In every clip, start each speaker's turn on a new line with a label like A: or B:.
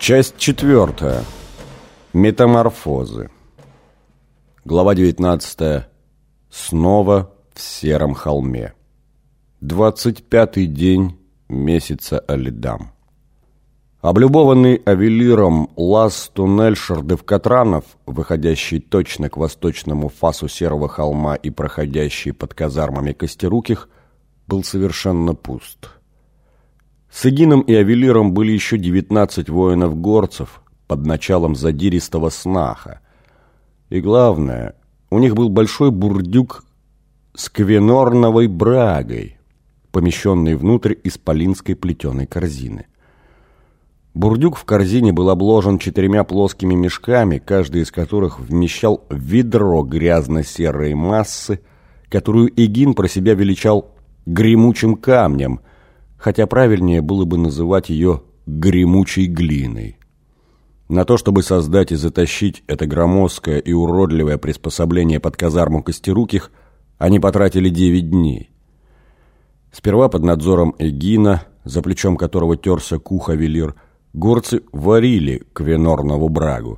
A: Часть 4. Метаморфозы. Глава 19. Снова в сером холме. 25-й день месяца Алидам. Облюбованный Авелиром лаз-туннель Шардевкатранов, выходящий точно к восточному фасу серого холма и проходящий под казармами Костеруких, был совершенно пуст. С Эгином и Авелиром были еще 19 воинов-горцев под началом задиристого снаха. И главное, у них был большой бурдюк с квенорновой брагой, помещенный внутрь исполинской плетеной корзины. Бурдюк в корзине был обложен 4 плоскими мешками, каждый из которых вмещал ведро грязно-серой массы, которую Эгин про себя величал «гремучим камнем», хотя правильнее было бы называть ее «гремучей глиной». На то, чтобы создать и затащить это громоздкое и уродливое приспособление под казарму Костеруких, они потратили 9 дней. Сперва под надзором Эгина, за плечом которого терся Кух Авелир, горцы варили квенорнову брагу.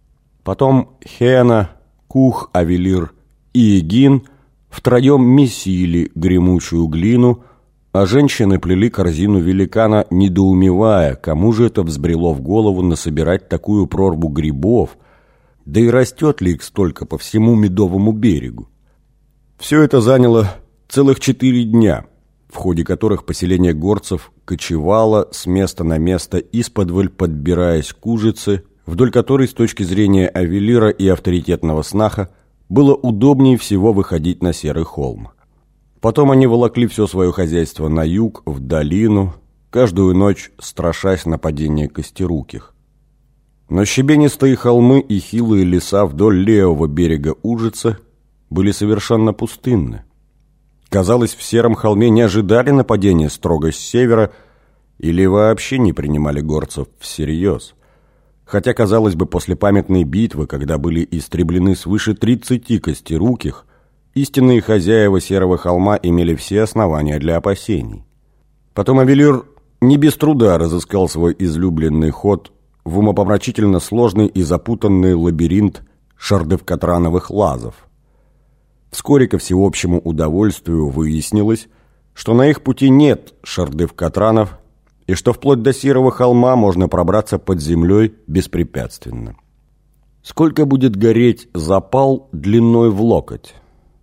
A: Потом Хена, Кух Авелир и Эгин втроем месили гремучую глину, а женщины плели корзину великана, недоумевая, кому же это взбрело в голову насобирать такую прорву грибов, да и растет ли их столько по всему Медовому берегу. Все это заняло целых 4 дня, в ходе которых поселение горцев кочевало с места на место, исподволь подбираясь к ужице, вдоль которой с точки зрения Авелира и авторитетного снаха было удобнее всего выходить на серый холм. Потом они волокли все свое хозяйство на юг, в долину, каждую ночь страшась нападения Костеруких. Но щебенистые холмы и хилые леса вдоль левого берега Ужица были совершенно пустынны. Казалось, в сером холме не ожидали нападения строго с севера или вообще не принимали горцев всерьез. Хотя, казалось бы, после памятной битвы, когда были истреблены свыше 30 Костеруких, истинные хозяева серого холма имели все основания для опасений. Потом Авелир не без труда разыскал свой излюбленный ход в умопомрачительно сложный и запутанный лабиринт шардевкатрановых лазов. Вскоре, ко всеобщему удовольствию, выяснилось, что на их пути нет шардевкатранов и что вплоть до серого холма можно пробраться под землей беспрепятственно. Сколько будет гореть запал длиной в локоть?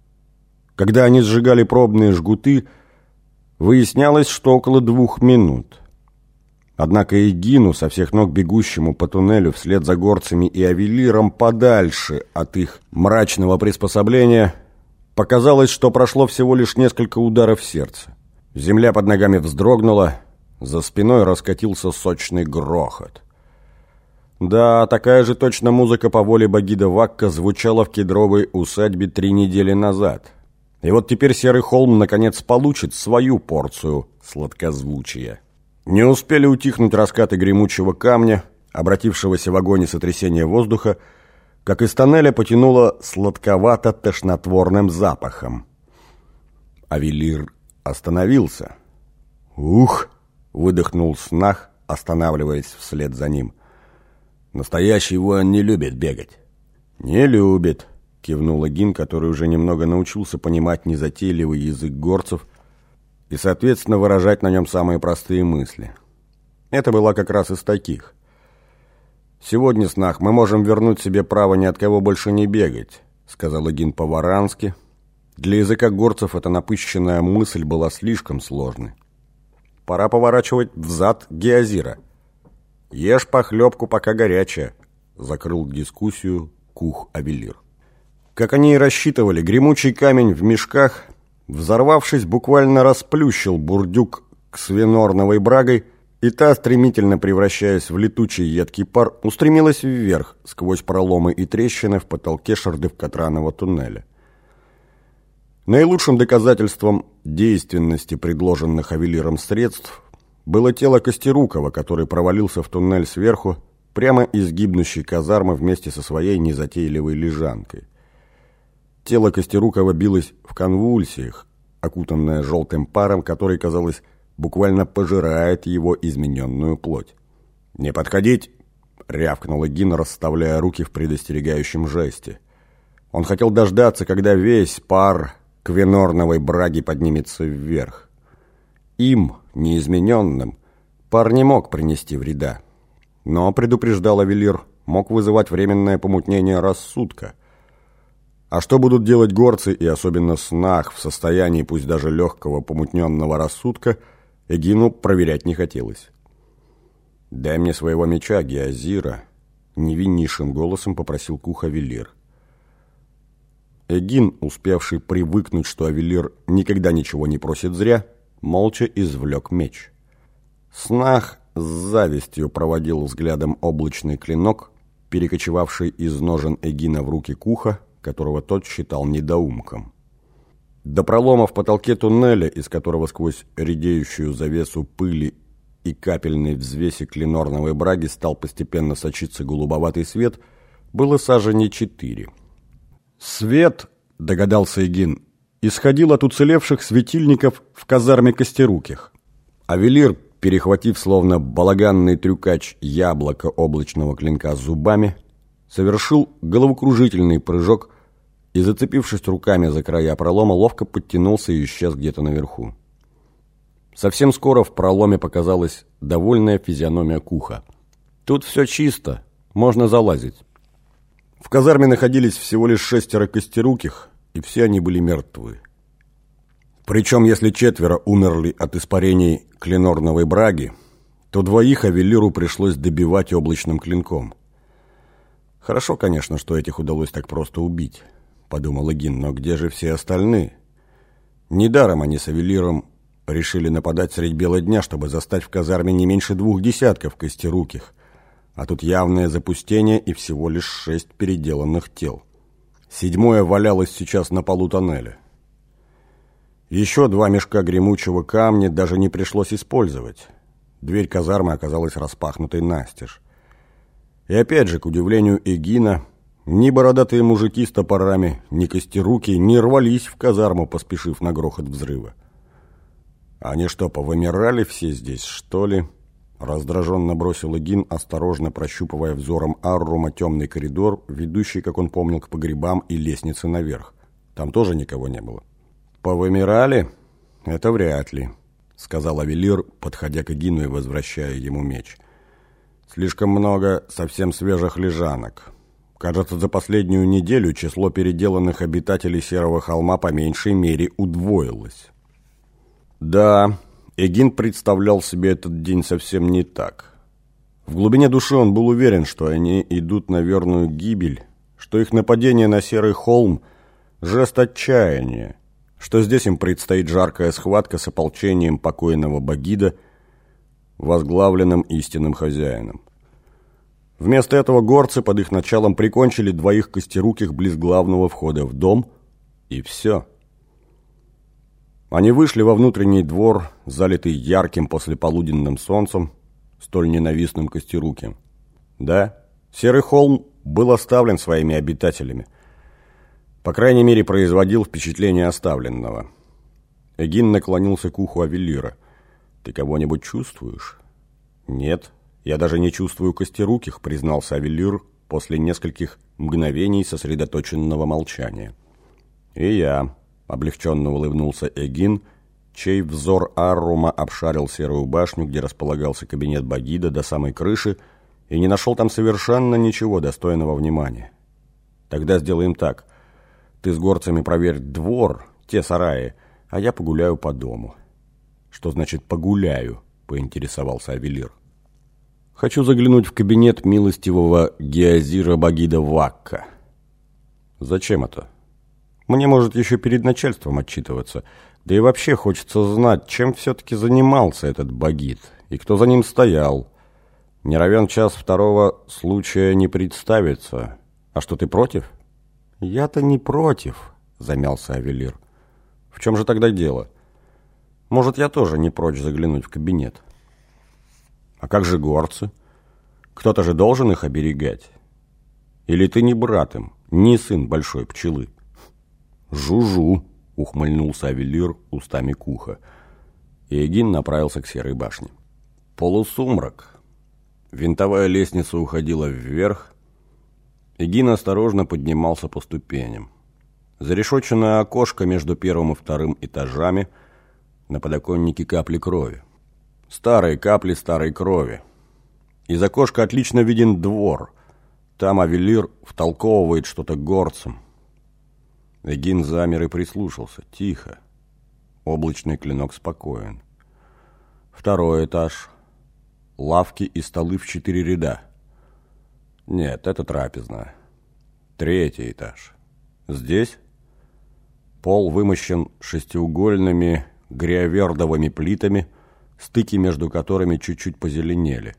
A: Когда они сжигали пробные жгуты, выяснялось, что около 2 минут. Однако Эгину, со всех ног бегущему по туннелю вслед за горцами и Авелиром подальше от их мрачного приспособления, показалось, что прошло всего лишь несколько ударов сердца. Земля под ногами вздрогнула, за спиной раскатился сочный грохот. Да, такая же точно музыка по воле Багида Вакка звучала в кедровой усадьбе 3 недели назад. И вот теперь серый холм наконец получит свою порцию сладкозвучия. Не успели утихнуть раскаты гремучего камня, обратившегося в огонь и сотрясение воздуха, как из тоннеля потянуло сладковато-тошнотворным запахом. Авелир остановился. «Ух!» — выдохнул снах, останавливаясь вслед за ним. «Настоящий воин не любит бегать». «Не любит», — кивнул Эгин, который уже немного научился понимать незатейливый язык горцев и, соответственно, выражать на нем самые простые мысли. Это была как раз из таких. «Сегодня, снах, мы можем вернуть себе право ни от кого больше не бегать», — сказал Эгин по-варански. Для языка горцев эта напыщенная мысль была слишком сложной. «Пора поворачивать взад Геозира. Ешь похлебку, пока горячая», — закрыл дискуссию Кух Авелир. Как они и рассчитывали, гремучий камень в мешках, взорвавшись, буквально расплющил бурдюк с венорновой брагой, и та, стремительно превращаясь в летучий едкий пар, устремилась вверх сквозь проломы и трещины в потолке шардевкатранного туннеля. Наилучшим доказательством действенности предложенных Авелиром средств было тело Костерукова, который провалился в туннель сверху, прямо из гибнущей казармы вместе со своей незатейливой лежанкой. Тело Костерукова билось в конвульсиях, окутанное желтым паром, который, казалось, буквально пожирает его измененную плоть. «Не подходить!» — рявкнул Эгин, расставляя руки в предостерегающем жесте. Он хотел дождаться, когда весь пар квенорновой браги поднимется вверх. Им, неизмененным, пар не мог принести вреда. Но, предупреждал Авелир, мог вызывать временное помутнение рассудка. А что будут делать горцы, и особенно снах, в состоянии пусть даже легкого помутненного рассудка, Эгину проверять не хотелось. «Дай мне своего меча, Геозира», — невиннейшим голосом попросил Кух Авелир. Эгин, успевший привыкнуть, что Авелир никогда ничего не просит зря, молча извлек меч. Снах с завистью проводил взглядом облачный клинок, перекочевавший из ножен Эгина в руки Куха, которого тот считал недоумком. До пролома в потолке туннеля, из которого сквозь редеющую завесу пыли и капельной взвеси кленорновой браги стал постепенно сочиться голубоватый свет, было сажени 4. Свет, догадался Эгин, исходил от уцелевших светильников в казарме Костеруких. Авелир, перехватив словно балаганный трюкач яблоко облачного клинка зубами, совершил головокружительный прыжок и, зацепившись руками за края пролома, ловко подтянулся и исчез где-то наверху. Совсем скоро в проломе показалась довольная физиономия Куха. «Тут все чисто, можно залазить». В казарме находились всего лишь 6 костеруких, и все они были мертвы. Причем, если 4 умерли от испарений кленорновой браги, то 2 Авелиру пришлось добивать облачным клинком. «Хорошо, конечно, что этих удалось так просто убить», — подумал Эгин, — «но где же все остальные? Недаром они с Авелиром решили нападать средь бела дня, чтобы застать в казарме не меньше 2 десятков костеруких, а тут явное запустение и всего лишь 6 переделанных тел. 7 валялось сейчас на полу тоннеля. Еще 2 мешка гремучего камня даже не пришлось использовать. Дверь казармы оказалась распахнутой настежь. И опять же, к удивлению Эгина, ни бородатые мужики с топорами, ни костеруки не рвались в казарму, поспешив на грохот взрыва. «Они что, повымирали все здесь, что ли?» Раздраженно бросил Эгин, осторожно прощупывая взором Аррума темный коридор, ведущий, как он помнил, к погребам и лестнице наверх. Там тоже никого не было. «Повымирали? Это вряд ли», — сказал Авелир, подходя к Эгину и возвращая ему меч. «Слишком много совсем свежих лежанок. Кажется, за последнюю неделю число переделанных обитателей Серого холма по меньшей мере удвоилось». Да, Эгин представлял себе этот день совсем не так. В глубине души он был уверен, что они идут на верную гибель, что их нападение на Серый холм – жест отчаяния, что здесь им предстоит жаркая схватка с ополчением покойного Багида, возглавленным истинным хозяином. Вместо этого горцы под их началом прикончили 2 костеруких близ главного входа в дом, и все. Они вышли во внутренний двор, залитый ярким послеполуденным солнцем, столь ненавистным костеруким. Да, Серый холм был оставлен своими обитателями. По крайней мере, производил впечатление оставленного. Эгин наклонился к уху Авелира. «Ты кого-нибудь чувствуешь?» «Нет, я даже не чувствую костеруких», — признался Авелир после нескольких мгновений сосредоточенного молчания. «И я», — облегченно улыбнулся Эгин, чей взор Аррума обшарил Серую башню, где располагался кабинет Багида, до самой крыши, и не нашел там совершенно ничего достойного внимания. «Тогда сделаем так. Ты с горцами проверь двор, те сараи, а я погуляю по дому». «Что значит «погуляю»?» — поинтересовался Авелир. «Хочу заглянуть в кабинет милостивого Геозира Багида Вакка». «Зачем это?» «Мне, может, еще перед начальством отчитываться. Да и вообще хочется знать, чем все-таки занимался этот Багид и кто за ним стоял. Не равен час второго случая не представится. А что, ты против?» «Я-то не против», — замялся Авелир. «В чем же тогда дело? Может, я тоже не прочь заглянуть в кабинет?» «А как же горцы? Кто-то же должен их оберегать. Или ты не брат им, не сын большой пчелы?» «Жу-жу», — ухмыльнулся Авелир устами Куха. И Эгин направился к Серой башне. Полусумрак. Винтовая лестница уходила вверх. Эгин осторожно поднимался по ступеням. Зарешоченное окошко между первым и вторым этажами, на подоконнике капли крови. Старые капли старой крови. Из окошка отлично виден двор. Там Авелир втолковывает что-то горцам. Эгин замер и прислушался. Тихо. Облачный клинок спокоен. Второй этаж. Лавки и столы в 4 ряда. Нет, это трапезная. Третий этаж. Здесь пол вымощен шестиугольными гриавердовыми плитами, стыки между которыми чуть-чуть позеленели.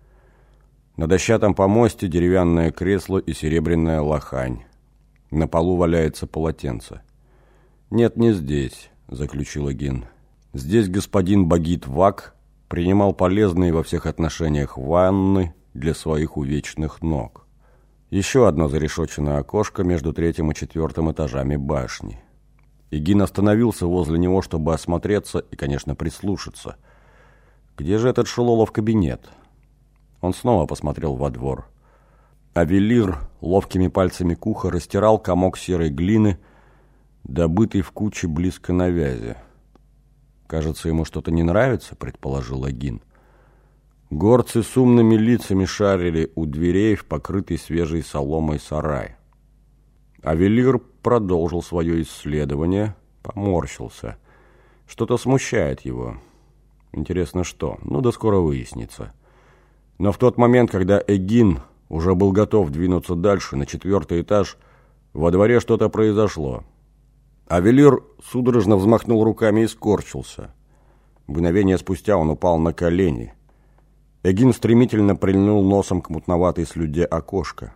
A: На дощатом помосте деревянное кресло и серебряная лохань. На полу валяется полотенце. «Нет, не здесь», — заключил Эгин. «Здесь господин Багит Вак принимал полезные во всех отношениях ванны для своих увечных ног». Еще одно зарешоченное окошко между 3-м и 4-м этажами башни. Эгин остановился возле него, чтобы осмотреться и, конечно, прислушаться. Где же этот Шилолов кабинет? Он снова посмотрел во двор. Авелир ловкими пальцами куха растирал комок серой глины, добытый в куче близко навязи. «Кажется, ему что-то не нравится», — предположил Эгин. Горцы с умными лицами шарили у дверей в покрытый свежей соломой сарай. Авелир продолжил свое исследование, поморщился. Что-то смущает его. Интересно, что? Ну да скоро выяснится. Но в тот момент, когда Эгин уже был готов двинуться дальше, на 4-й этаж, во дворе что-то произошло. Авелир судорожно взмахнул руками и скорчился. Мгновение спустя он упал на колени. Эгин стремительно прильнул носом к мутноватой слюде окошка.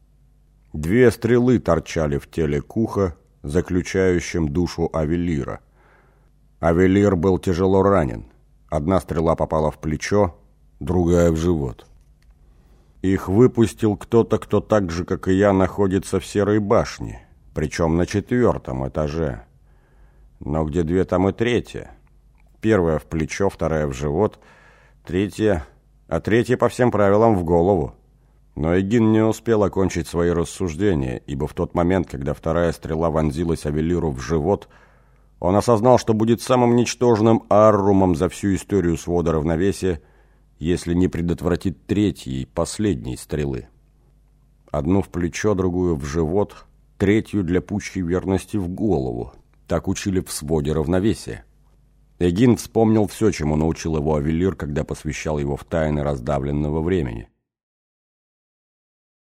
A: 2 стрелы торчали в теле куха, заключающем душу Авелира. Авелир был тяжело ранен. Одна стрела попала в плечо, другая в живот. Их выпустил кто-то, кто так же, как и я, находится в Серой башне, причем на 4-м этаже. Но где 2, там и 3-я. Первая в плечо, вторая в живот, 3-я, а 3-я по всем правилам в голову. Но Эгин не успел окончить свои рассуждения, ибо в тот момент, когда вторая стрела вонзилась Авелиру в живот, он осознал, что будет самым ничтожным аррумом за всю историю свода равновесия, если не предотвратит 3-й, последней стрелы. Одну в плечо, другую в живот, 3-ю для пущей верности в голову. Так учили в своде равновесия. Эгин вспомнил все, чему научил его Авелир, когда посвящал его в тайны раздавленного времени.